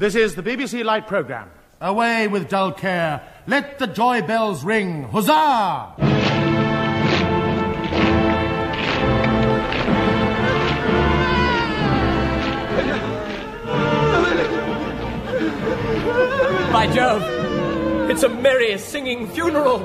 This is the BBC Light Programme. Away with dull care. Let the joy bells ring. Huzzah! By Jove, it's a merry, singing funeral.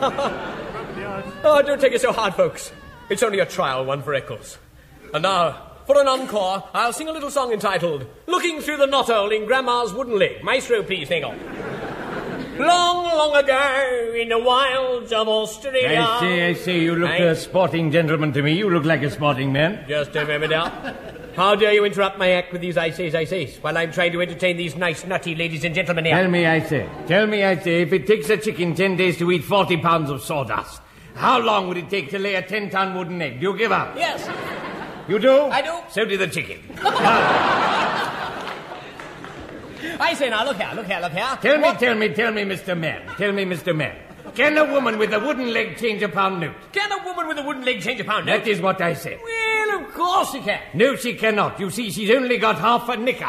Oh, don't take it so hard, folks. It's only a trial one for Eccles. And now, for an encore, I'll sing a little song entitled Looking Through the Knothole in Grandma's Wooden Leg. Maestro, please, hang on. Long, long ago, in the wilds of Australia... I say, you look a sporting gentleman to me. You look like a sporting man. Just a moment now. How dare you interrupt my act with these I says, while I'm trying to entertain these nice, nutty ladies and gentlemen here? Tell me, I say, if it takes a chicken 10 days to eat 40 pounds of sawdust, how long would it take to lay a 10-ton wooden egg? Do you give up? Yes. You do? I do. So do the chicken. I say now, look here. Tell me, Mr. Man. Can a woman with a wooden leg change a pound note? Can a woman with a wooden leg change a pound note? That is what I said. Well, of course she can. No, she cannot. You see, she's only got half a knicker.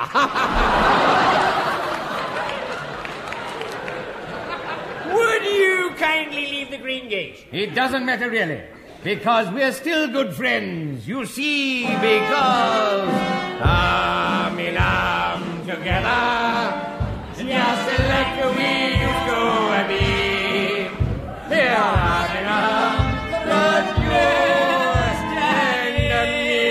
Would you kindly leave the green gate? It doesn't matter, really. Because we're still good friends. You see, because... arm in arm together, just like we used to be. Here, arm in arm, but you stand at me.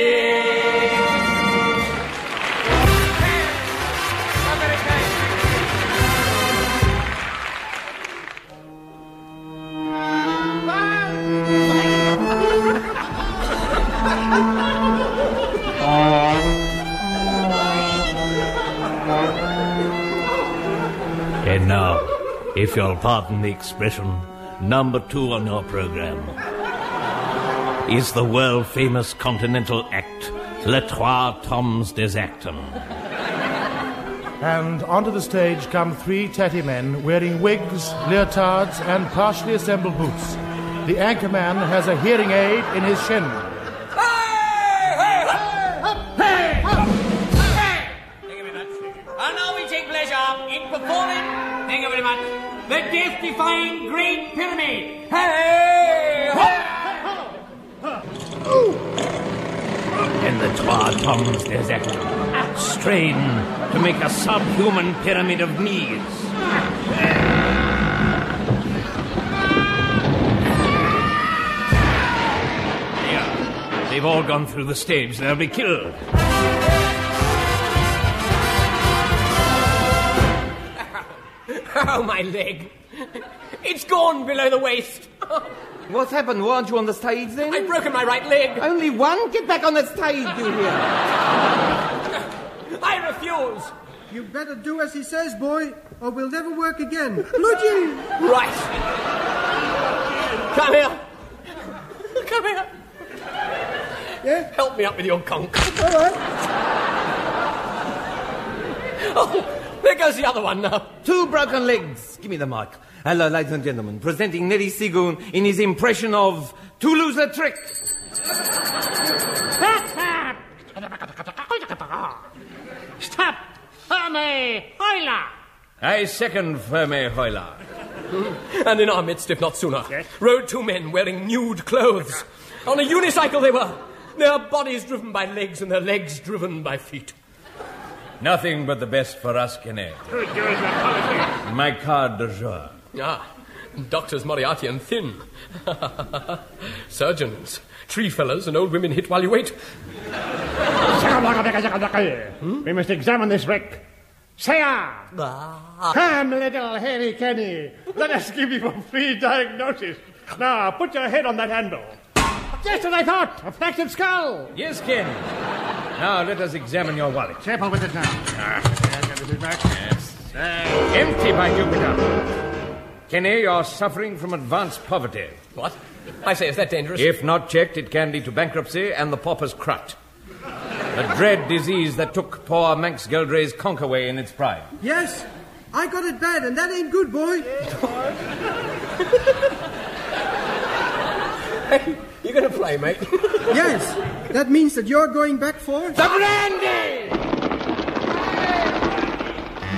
And now, if you'll pardon the expression, number 2 on your programme is the world-famous continental act, Les Trois Tomes des Acton. And onto the stage come 3 tatty men wearing wigs, leotards, and partially assembled boots. The anchorman has a hearing aid in his shin. Thank you very much. The death-defying Great Pyramid. Hey! And the Trois Tomes des Acton strain to make a subhuman pyramid of knees. Yeah, they've all gone through the stage. They'll be killed. Oh, my leg. It's gone below the waist. What's happened? Weren't you on the stage then? I've broken my right leg. Only one? Get back on the stage, you hear? I refuse. You better do as he says, boy, or we'll never work again. Bloody! Right. Come here. Yeah? Help me up with your conch. All right. Oh, there goes the other one now. 2 broken legs. Give me the mic. Hello, ladies and gentlemen. Presenting Nelly Seagoon in his impression of Toulouse-Lautrec. Stop! Ferme Hoyler! I second Ferme Hoyler. And in our midst, if not sooner, rode 2 men wearing nude clothes. On a unicycle they were. Their bodies driven by legs and their legs driven by feet. Nothing but the best for us, Kenneth. My carte de joie. Ah, doctors Moriarty and Thin. Surgeons, tree fellas and old women hit while you wait. We must examine this wreck. Sire! Come, little Harry Kenny. Let us give you a free diagnosis. Now, put your head on that handle. Just as I thought, a fractured skull. Yes, Ken. Now, let us examine your wallet. Careful with it now. This is back. Yes. Empty, by Jupiter. Kenny, you're suffering from advanced poverty. What? I say, is that dangerous? If not checked, it can lead to bankruptcy and the pauper's crut. A dread disease that took poor Manx Geldrey's conch away in its prime. Yes, I got it bad, and that ain't good, boy. Hey, you going to play, mate? Yes, that means that you're going back for... The brandy!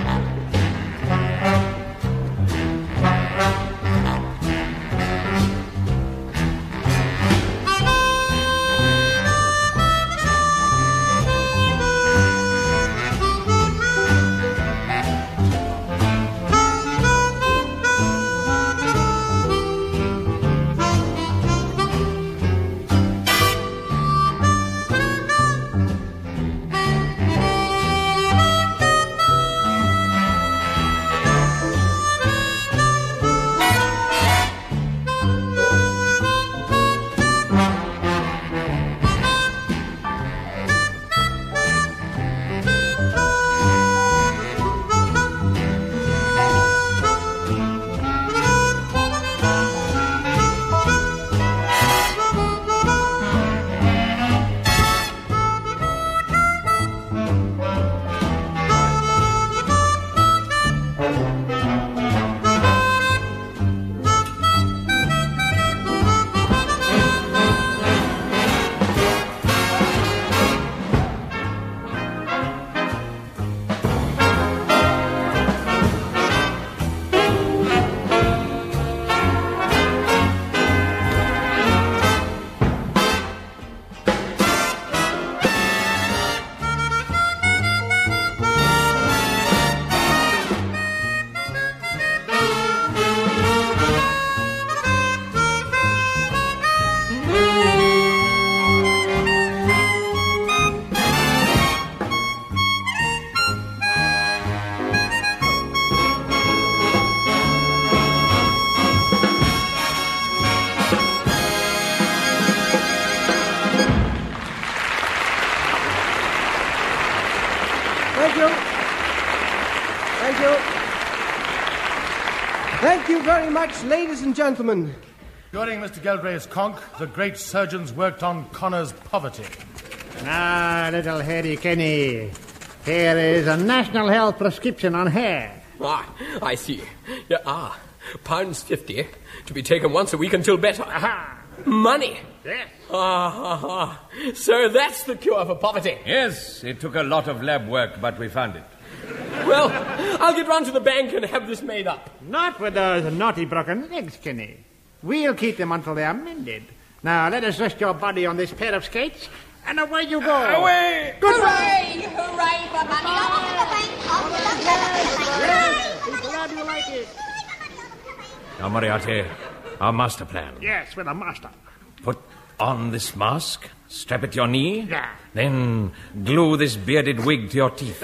you. Thank you very much, ladies and gentlemen. During Mr. Galbraith's conch, the great surgeons worked on Connor's poverty. Ah, little Harry Kenny. Here is a national health prescription on hair. Ah, I see. Yeah, £50 to be taken once a week until better. Aha! Money. Yes. So that's the cure for poverty. Yes, it took a lot of lab work, but we found it. Well, I'll get round to the bank and have this made up. Not with those naughty broken legs, Kenny. We'll keep them until they are mended. Now, let us rest your body on this pair of skates, and away you go. Away! Hooray! Hooray for money! Glad you like it. Now, Moriarty, our master plan. Yes, with a master. Put on this mask, strap it to your knee, Yeah. then glue this bearded wig to your teeth.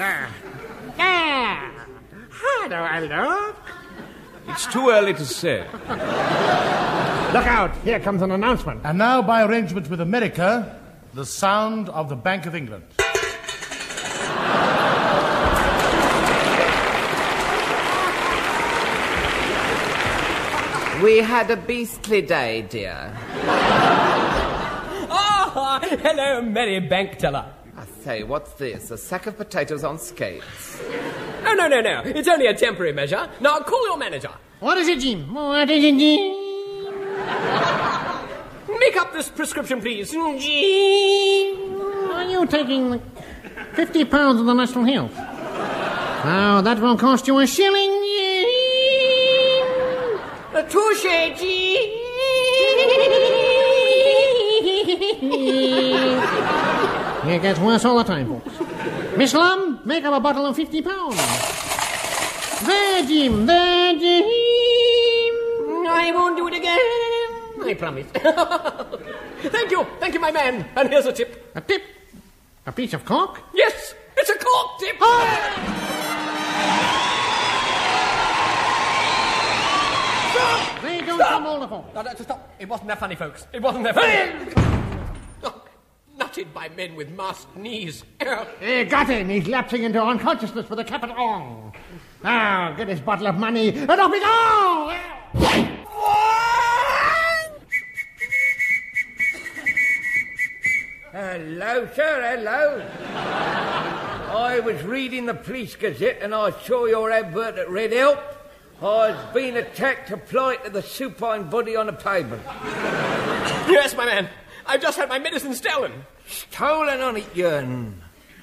Hello. It's too early to say. Look out, here comes an announcement. And now, by arrangement with America, the sound of the Bank of England. We had a beastly day, dear. Hello, merry bank teller. I say, what's this? A sack of potatoes on skates? Oh, no. It's only a temporary measure. Now, call your manager. What is it, Jim? What is it, Jim? Make up this prescription, please. Are you taking £50 of the National Health? Now, that will cost you a shilling. Touche, It gets worse all the time, folks. Miss Lum, make up a bottle of £50. There, Jim. I won't do it again. I promise. Thank you, my man. And here's a tip. A tip? A piece of cork? Yes, it's a cork tip. They don't come all the folks. No, stop. It wasn't that funny, folks. It wasn't that funny. Nutted by men with masked knees. Got him. He's lapsing into unconsciousness with a capital O. Now, get his bottle of money and off we go! Hello, sir, hello. I was reading the Police Gazette and I saw your advert that read help. I've been attacked, applied to the supine body on the pavement. Yes, my man. I've just had my medicine stolen. Stolen on it, Jern.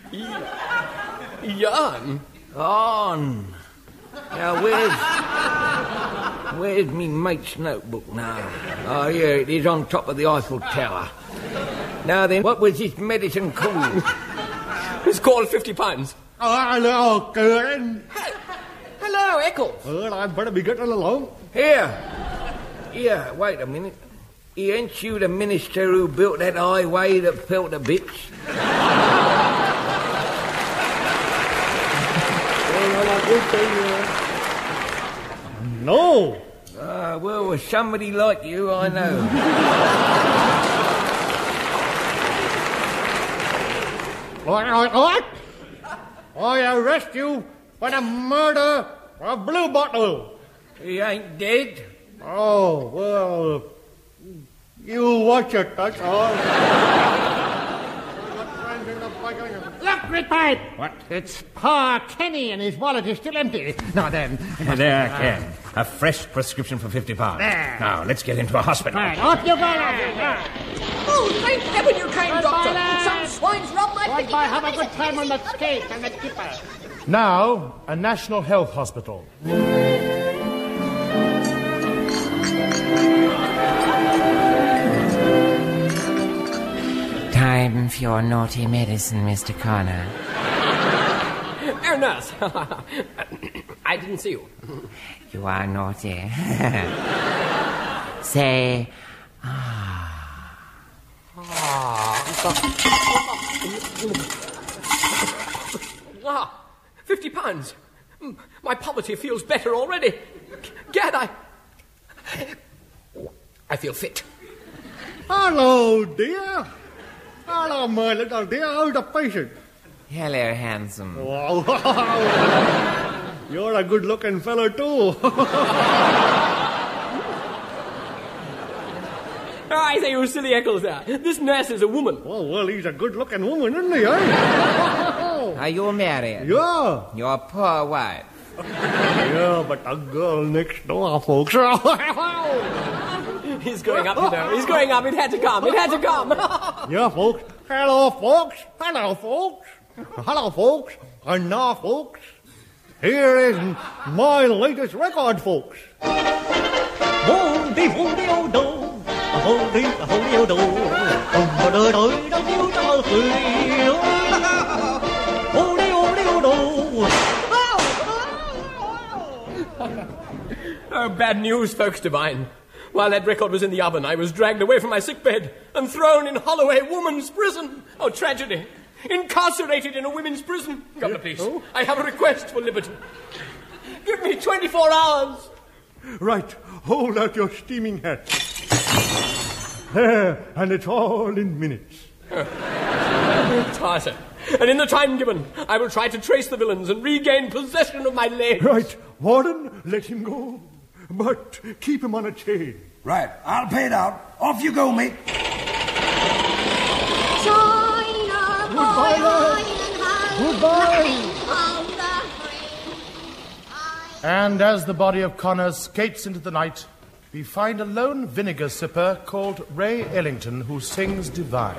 Jan? On. Now, where's me mate's notebook now? Oh, here it is on top of the Eiffel Tower. Now then, what was this medicine called? It's called £50. Hello, Karen. Hello, Eccles. Well, I'd better be getting along. Here, wait a minute. Ain't you the minister who built that highway that fell to bits? No. Well, with somebody like you, I know. What? I arrest you for the murder of Blue Bottle. He ain't dead. Oh, well, you watch it, that's all. Look, Gritpipe! What? It's Pa Kenny and his wallet is still empty. Now then... There, Ken. A fresh prescription for £50. There. Now, let's get into a hospital. Right, off you go, lad. Oh, thank heaven you came, Goodbye, Doctor. lad. Some swine's robbed my Goodbye, ticket. have a good time on that skate and the skipper. Now, a national health hospital. Time for your naughty medicine, Mr. Connor. Oh, nurse. I didn't see you. You are naughty. Say, £50. My poverty feels better already. Gad, I feel fit. Hello, dear. Hello, my little dear. How's the patient? hello, handsome. Wow. You're a good-looking fellow, too. I say, you silly Eccles there. This nurse is a woman. Oh, well, he's a good-looking woman, isn't he, eh? Are you married? Yeah. Your poor wife. Yeah, but the girl next door, folks. He's going up, you know. He's going up. It had to come. It had to come. Yeah, folks. Hello, folks. Hello, folks. Hello, folks. And now, folks, here is my latest record, folks. Oh, bad news, folks divine. While that record was in the oven, I was dragged away from my sickbed and thrown in Holloway Woman's Prison. Oh, tragedy. Incarcerated in a women's prison. Governor, please. Oh? I have a request for liberty. Give me 24 hours. Right. Hold out your steaming hat. There. And it's all in minutes. Tartar. And in the time given, I will try to trace the villains and regain possession of my legs. Right. Warden, let him go. But keep him on a chain. Right. I'll pay it out. Off you go, mate. Goodbye. And as the body of Connor skates into the night, we find a lone vinegar sipper called Ray Ellington who sings divine.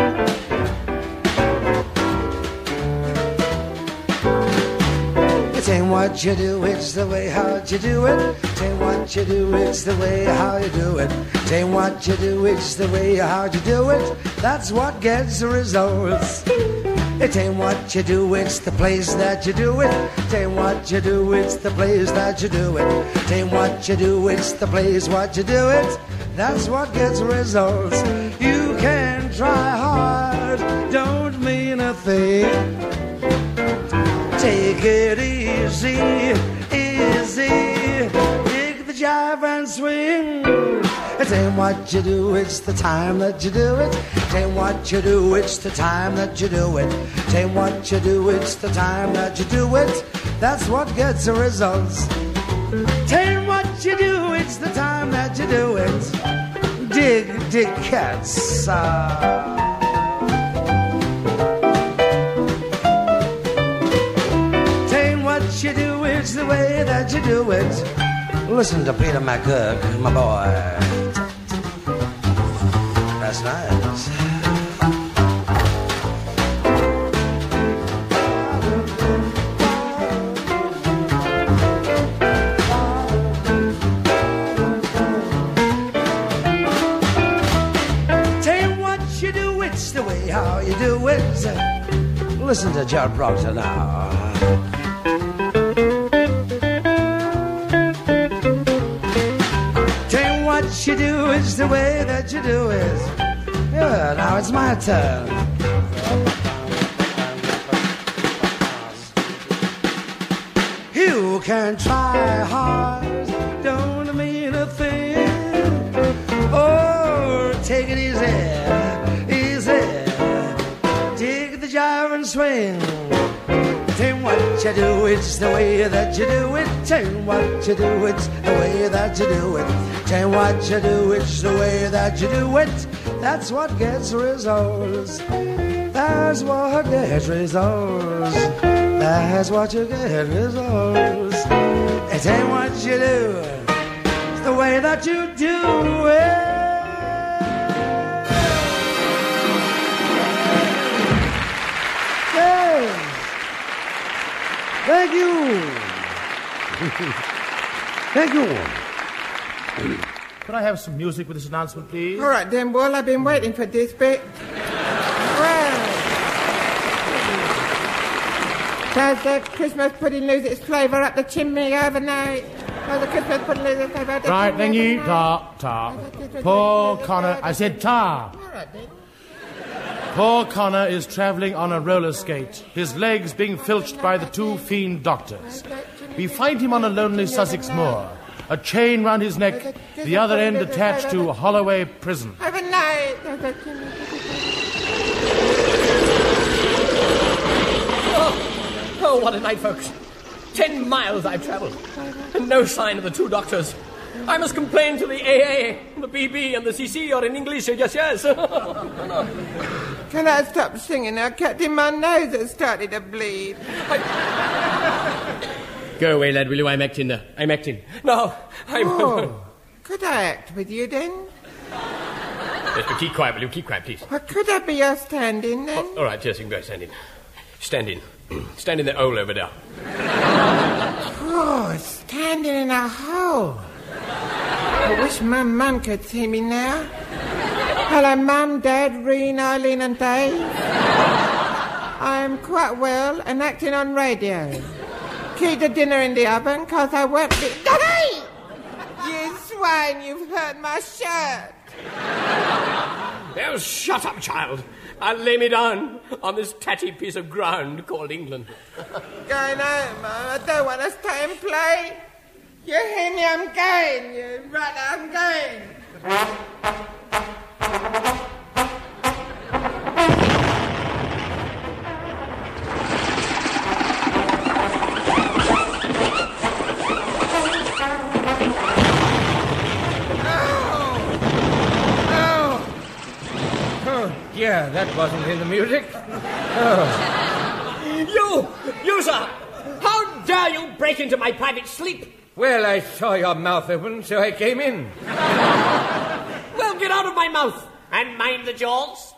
It ain't what you do, it's the way how you do it. It ain't what you do, it's the way how you do it. It ain't what you do, it's the way how you do it. That's what gets the results. It ain't what you do, it's the place that you do it. It ain't what you do, it's the place that you do it. It ain't what you do, it's the place what you do it. That's what gets results. You can try hard, don't mean a thing. Take it easy, easy. Dig the jive and swing. It ain't what you do, it's the time that you do it. It ain't what you do, it's the time that you do it. It ain't what you do, it's the time that you do it. That's what gets the results. It ain't what you do, it's the time that you do it. Dig cats. What you do, it's the way that you do it. Listen to Peter McGurk, my boy. That's nice. Tell you what you do, it's the way how you do it. Listen to John Proctor now. What you do is the way that you do it. Yeah, now it's my turn. You can try hard, don't mean a thing. Oh, take it easy, easy. Dig the jive and swing. Tell what you do, it's the way that you do it. Tell what you do, it's the way that you do it. Tell what you do, it's the way that you do it. That's what gets results. That's what gets results. That's what you get results. It ain't what you do, it's the way that you do it. Hey. Thank you. Thank you. Could I have some music with this announcement, please? All right, then, well, I've been waiting for this bit. Well, does the Christmas pudding lose its flavour up the chimney overnight? Does the Christmas pudding lose its flavour up the Right, chimney then you overnight? ta. Poor Connor. I said ta. All right, then. Poor Connor is travelling on a roller skate, his legs being filched by the two fiend doctors. We find him on a lonely Sussex moor, a chain round his neck, the other end attached to Holloway Prison. Overnight. Oh, what a night, folks. 10 miles I've travelled, and no sign of the 2 doctors. I must complain to the AA, the BB, and the CC, or in English, yes. Can I stop singing now, Captain? My nose has started to bleed. Go away, lad, will you? I'm acting. No, I'm... Oh, could I act with you, then? Yes, but keep quiet, will you? Keep quiet, please. Well, could I be your stand-in, then? All right, yes, you can go. Stand in. Stand in. Stand in the hole over there. Oh, standing in a hole. I wish my mum could see me now. Hello, Mum, Dad, Reen, Eileen and Dave. I am quite well and acting on radio. Keep the dinner in the oven, 'cause I won't be... Daddy! You swine, you've hurt my shirt. Now shut up, child. I'll lay me down on this tatty piece of ground called England. Going home, Mum. I don't want to stay and play. You hear me? I'm going. You right, I'm going. Yeah, that wasn't in the music. You, sir! How dare you break into my private sleep? Well, I saw your mouth open, so I came in. Well, get out of my mouth and mind the jaws.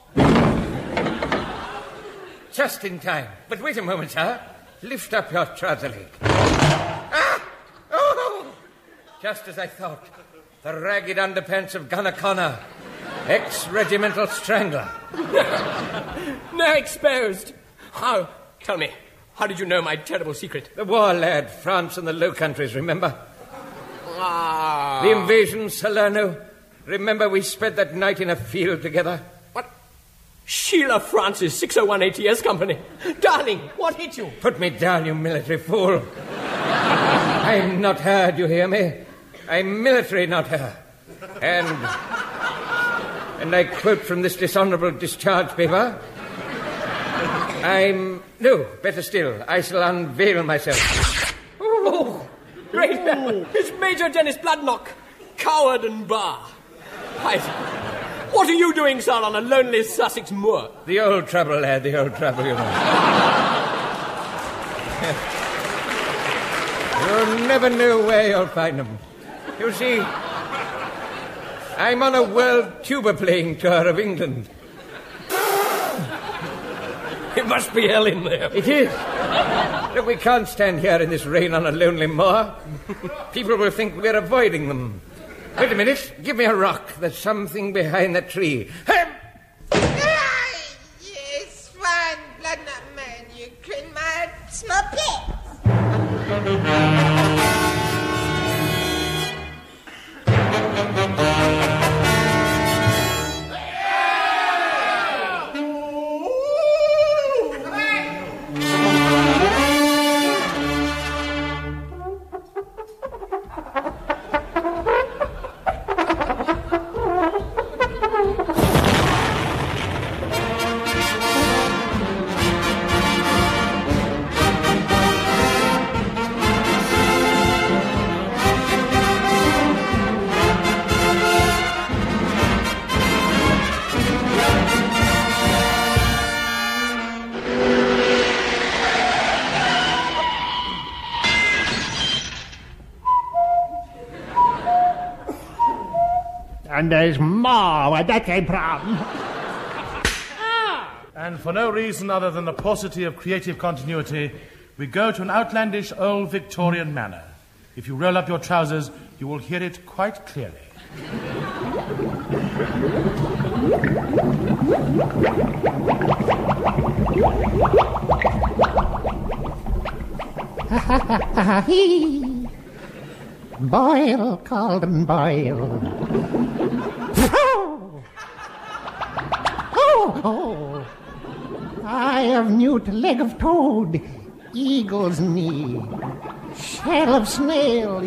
Just in time. But wait a moment, sir. Lift up your trouser leg. Ah! Oh! Just as I thought. The ragged underpants of Gunner Connor. Ex-regimental strangler. Now exposed. How? Tell me, how did you know my terrible secret? The war, lad. France and the Low Countries, remember? Ah. The invasion, Salerno. Remember we spent that night in a field together? What? Sheila Francis, 601 ATS Company. Darling, what hit you? Put me down, you military fool. I'm not her, do you hear me? I'm military, not her. And I quote from this dishonourable discharge paper. No, better still, I shall unveil myself. Oh, great! It's Major Dennis Bloodnock, coward and bar. What are you doing, sir, on a lonely Sussex moor? The old trouble, lad, the old trouble, you know. You'll never know where you'll find them. You see, I'm on a world tuba playing tour of England. It must be hell in there. It is. Look, we can't stand here in this rain on a lonely moor. People will think we're avoiding them. Wait a minute. Give me a rock. There's something behind that tree. Yes, fine, blood nut man. You clean my small pit. And there's more where that came from. And for no reason other than the paucity of creative continuity, we go to an outlandish old Victorian manor. If you roll up your trousers, you will hear it quite clearly. Boil, Calden, boil. Oh, I have newt, leg of toad, eagle's knee, shell of snail.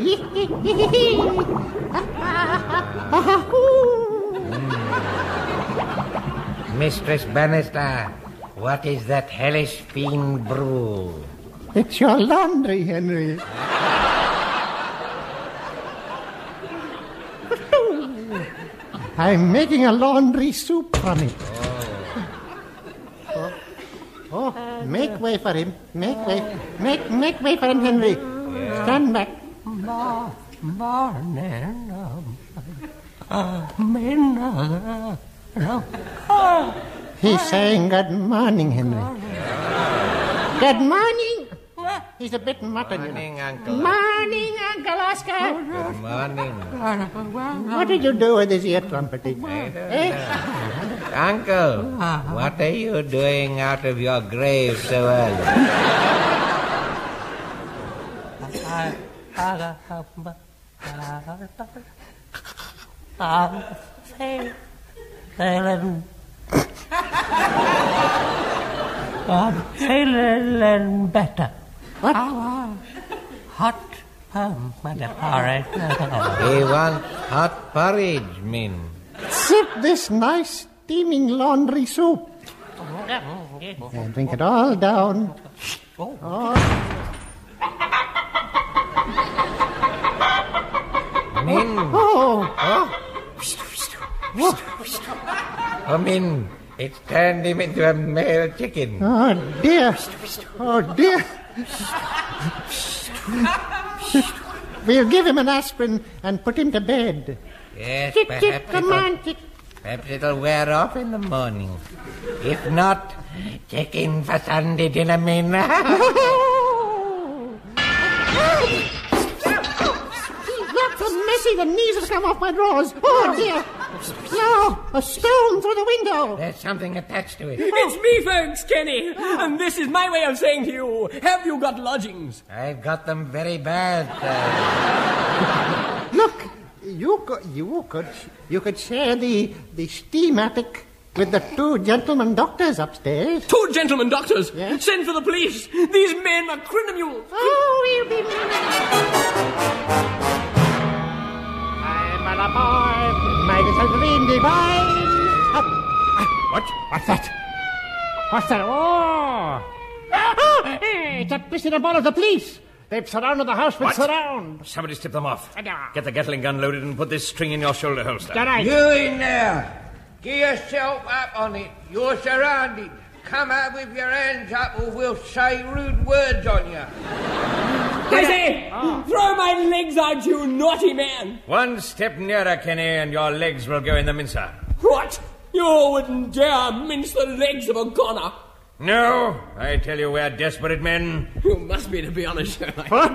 Mistress Bannister, what is that hellish fiend brew? It's your laundry, Henry. I'm making a laundry soup from it. Oh, make way for him. Make way. Make way for him, Henry. Yeah. Stand back. He's saying good morning, Henry. Good morning. He's a bit mutton. Morning, Uncle. Morning, Uncle Oscar. Good morning. What did you do with his ear trumpeting? Uncle, what are you doing out of your grave so early? I'm feeling better. What? Hot porridge. He wants hot porridge, Min. Sip this nice steaming laundry soup. And drink it all down. Min. Oh, Min. It's turned him into a male chicken. Oh, dear. Oh, dear. We'll give him an aspirin and put him to bed. Yes, Perhaps it'll wear off in the morning. If not, chicken for Sunday dinner, Min. Look, so messy, the knees have come off my drawers. Oh, dear. No, a stone through the window. There's something attached to it. It's me, folks, Kenny. And this is my way of saying to you, have you got lodgings? I've got them very bad. Look, you could share the steam attic with the 2 gentlemen doctors upstairs. 2 gentlemen doctors? Yes. Send for the police. These men are criminals. Oh, we'll be... I'm an boy, my little dream divine. What's that? What's that? Oh! It's a prisoner ball of the police. They've surrounded the house with surround. Somebody strip them off. Get the Gatling gun loaded and put this string in your shoulder holster. Right. You in there. Get yourself up on it. You're surrounded. Come out with your hands up or we'll say rude words on you. I say, throw my legs out, you naughty man. One step nearer, Kenny, and your legs will go in the mincer. What? You wouldn't dare mince the legs of a goner. No, I tell you we're desperate men. You must be, to be honest, Sherlock. What?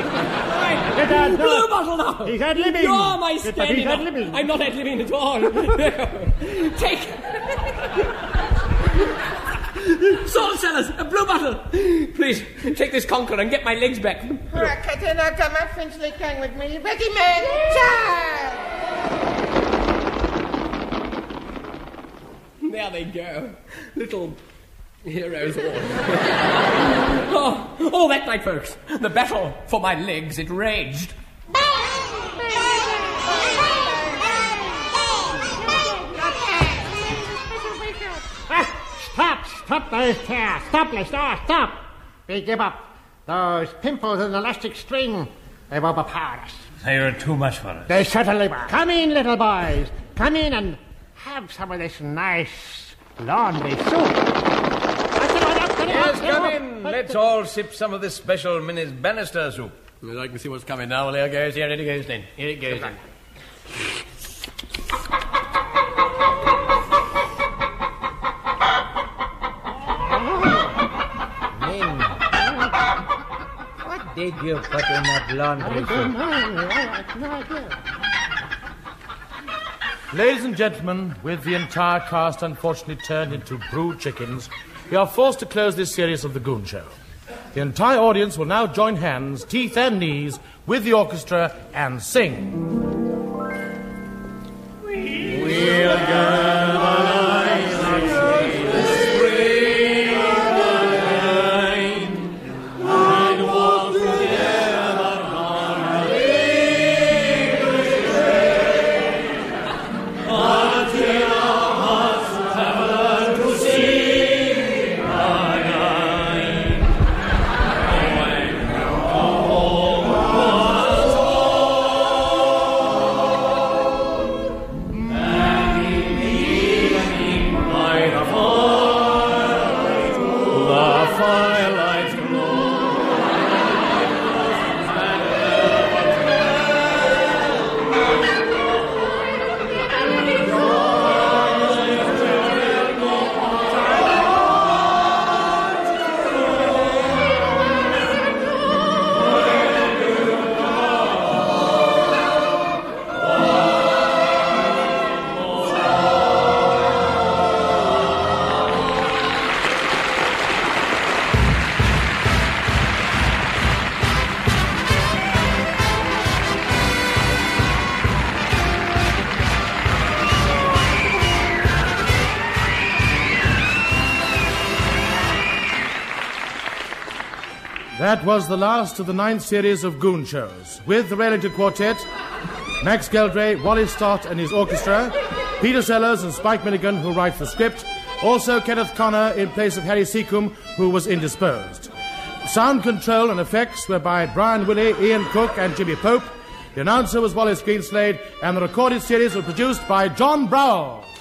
Blue bottle now. He's ad-libbing. You're my standing. He's ad-libbing. I'm not ad-libbing at all. Take... Salt cellars, a blue bottle. Please, take this conker and get my legs back. Katana, come up, Finchley Kang with me. Ready, man, charge! There they go. Little heroes all that night, folks. The battle for my legs, it raged. Stop those tears. Stop. We give up. Those pimples and elastic string, they've overpowered us. They were too much for us. They certainly were. Come in, little boys. Come in and have some of this nice laundry soup. Yes, come in. Let's all sip some of this special Minnie's Bannister soup. Well, I can see what's coming now. Well, here it goes then. Here it goes then. What did you put in that laundry soup? Ladies and gentlemen, with the entire cast unfortunately turned into brewed chickens, we are forced to close this series of The Goon Show. The entire audience will now join hands, teeth and knees, with the orchestra and sing. We'll galvanize the spring line and walk together on our English way until our hearts have learned to sing again. That was the last of the 9th series of Goon Shows, with the Railington Quartet, Max Geldray, Wally Stott and his orchestra, Peter Sellers and Spike Milligan, who write the script, also Kenneth Connor in place of Harry Seacombe, who was indisposed. Sound control and effects were by Brian Willey, Ian Cook and Jimmy Pope. The announcer was Wallace Greenslade, and the recorded series was produced by John Browell.